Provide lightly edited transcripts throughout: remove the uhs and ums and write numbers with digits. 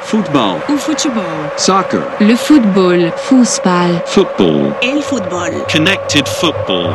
Football. O futebol. Soccer. Le football. Fußball. Football. El fútbol. Connected football.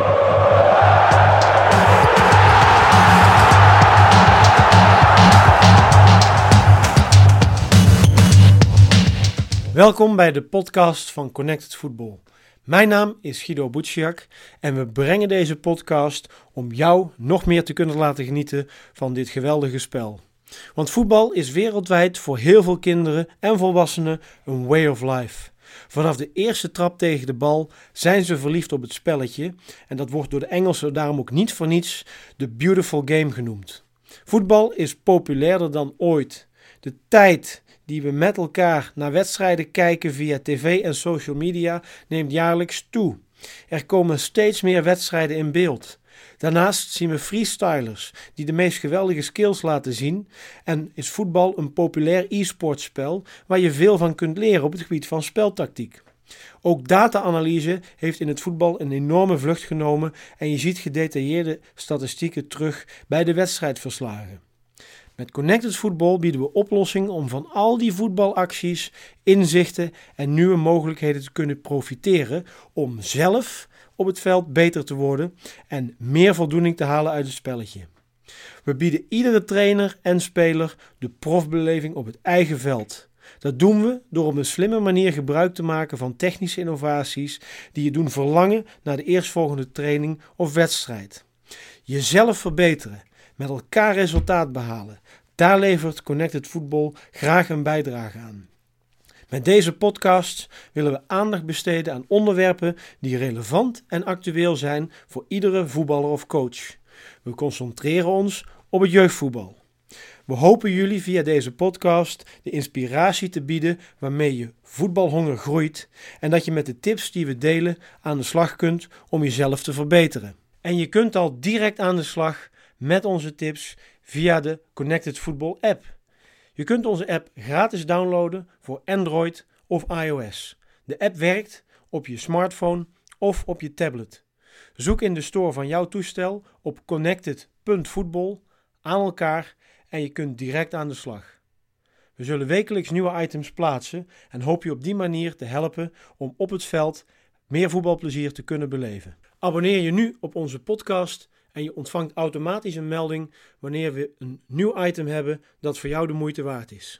Welkom bij de podcast van Connected Football. Mijn naam is Guido Bucciak en we brengen deze podcast om jou nog meer te kunnen laten genieten van dit geweldige spel. Want voetbal is wereldwijd voor heel veel kinderen en volwassenen een way of life. Vanaf de eerste trap tegen de bal zijn ze verliefd op het spelletje en dat wordt door de Engelsen daarom ook niet voor niets de beautiful game genoemd. Voetbal is populairder dan ooit. De tijd die we met elkaar naar wedstrijden kijken via tv en social media neemt jaarlijks toe. Er komen steeds meer wedstrijden in beeld. Daarnaast zien we freestylers die de meest geweldige skills laten zien en is voetbal een populair e-sportspel waar je veel van kunt leren op het gebied van speltactiek. Ook data-analyse heeft in het voetbal een enorme vlucht genomen en je ziet gedetailleerde statistieken terug bij de wedstrijdverslagen. Met Connected Football bieden we oplossingen om van al die voetbalacties, inzichten en nieuwe mogelijkheden te kunnen profiteren om zelf op het veld beter te worden en meer voldoening te halen uit het spelletje. We bieden iedere trainer en speler de profbeleving op het eigen veld. Dat doen we door op een slimme manier gebruik te maken van technische innovaties die je doen verlangen naar de eerstvolgende training of wedstrijd. Jezelf verbeteren, met elkaar resultaat behalen. Daar levert Connected Football graag een bijdrage aan. Met deze podcast willen we aandacht besteden aan onderwerpen die relevant en actueel zijn voor iedere voetballer of coach. We concentreren ons op het jeugdvoetbal. We hopen jullie via deze podcast de inspiratie te bieden waarmee je voetbalhonger groeit en dat je met de tips die we delen aan de slag kunt om jezelf te verbeteren. En je kunt al direct aan de slag met onze tips via de Connected Football app. Je kunt onze app gratis downloaden voor Android of iOS. De app werkt op je smartphone of op je tablet. Zoek in de store van jouw toestel op connected.football aan elkaar en je kunt direct aan de slag. We zullen wekelijks nieuwe items plaatsen en hoop je op die manier te helpen om op het veld meer voetbalplezier te kunnen beleven. Abonneer je nu op onze podcast en je ontvangt automatisch een melding wanneer we een nieuw item hebben dat voor jou de moeite waard is.